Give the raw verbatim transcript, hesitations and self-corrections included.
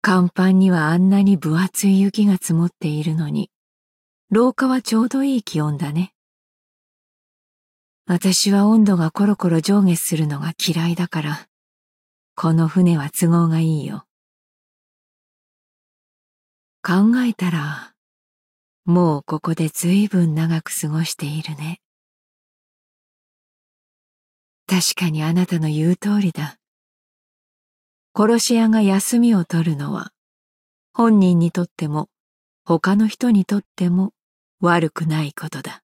甲板にはあんなに分厚い雪が積もっているのに、廊下はちょうどいい気温だね。私は温度がコロコロ上下するのが嫌いだから、この船は都合がいいよ。考えたら、もうここでずいぶん長く過ごしているね。確かにあなたの言う通りだ。殺し屋が休みを取るのは、本人にとっても他の人にとっても悪くないことだ。